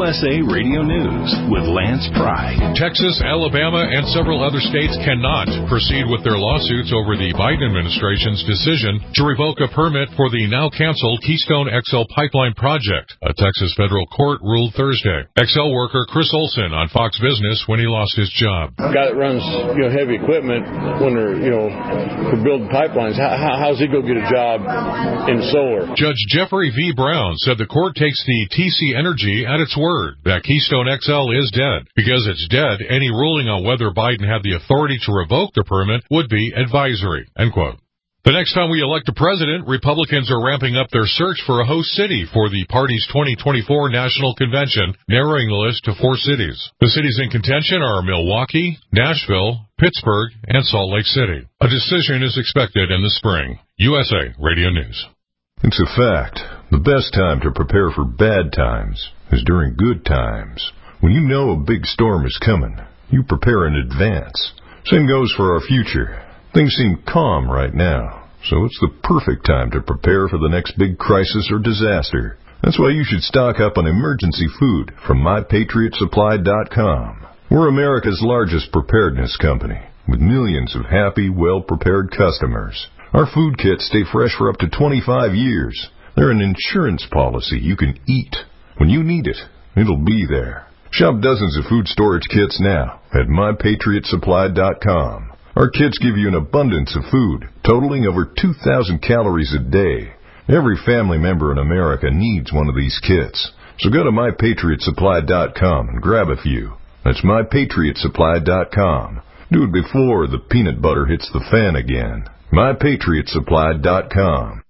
USA Radio News with Lance Pry. Texas, Alabama, and several other states cannot proceed with their lawsuits over the Biden administration's decision to revoke a permit for the now-canceled Keystone XL pipeline project. A Texas federal court ruled Thursday. XL worker Chris Olson on Fox Business when he lost his job. A guy that runs heavy equipment when they're for building pipelines, how's he going to get a job in solar? Judge Jeffrey V. Brown said the court takes the TC Energy at its word that Keystone XL is dead. Because it's dead, any ruling on whether Biden had the authority to revoke the permit would be advisory. End quote. The next time we elect a president, Republicans are ramping up their search for a host city for the party's 2024 national convention, narrowing the list to 4 cities. The cities in contention are Milwaukee, Nashville, Pittsburgh, and Salt Lake City. A decision is expected in the spring. USA Radio News. It's a fact. The best time to prepare for bad times is during good times. When you know a big storm is coming, you prepare in advance. Same goes for our future. Things seem calm right now, so it's the perfect time to prepare for the next big crisis or disaster. That's why you should stock up on emergency food from MyPatriotSupply.com. We're America's largest preparedness company, with millions of happy, well-prepared customers. Our food kits stay fresh for up to 25 years. They're an insurance policy you can eat. When you need it, it'll be there. Shop dozens of food storage kits now at MyPatriotSupply.com. Our kits give you an abundance of food, totaling over 2,000 calories a day. Every family member in America needs one of these kits. So go to MyPatriotSupply.com and grab a few. That's MyPatriotSupply.com. Do it before the peanut butter hits the fan again. MyPatriotSupply.com.